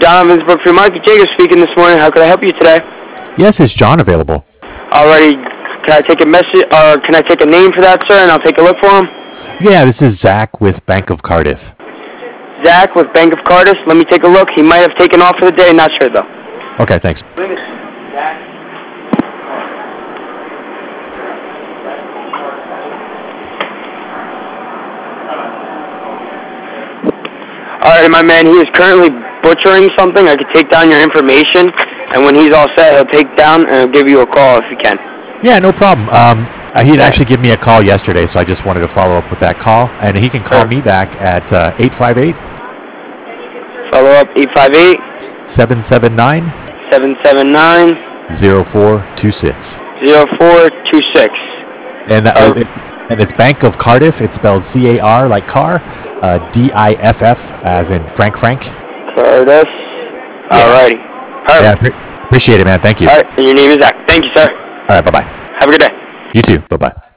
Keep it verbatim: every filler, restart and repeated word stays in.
Donovansburg Free Market. Jacob speaking this morning. How can I help you today? Yes, is John available? Alrighty. Can I take a message, or can I take a name for that, sir, and I'll take a look for him? Yeah, this is Zach with Bank of Cardiff. Zach with Bank of Cardiff. Let me take a look. He might have taken off for the day. Not sure, though. Okay, thanks. Alright, my man. He is currently butchering something. I could take down your information, and when he's all set, he'll take down and he'll give you a call if he can. Yeah, no problem. Um, uh, he had actually given me a call yesterday, so I just wanted to follow up with that call. And he can call Sure. me back at uh, eight five eight, Follow up eight five eight, seven seven nine, seven seven nine, zero four two six. zero four two six. And, that, Oh. it, and it's Bank of Cardiff. It's spelled C A R like car, uh, D I F F as in Frank Frank. Cardiff. Alrighty. Perfect. Yeah, pre- appreciate it, man. Thank you. Alright, and your name is Zach. Thank you, sir. All right, bye-bye. Have a good day. You too. Bye-bye.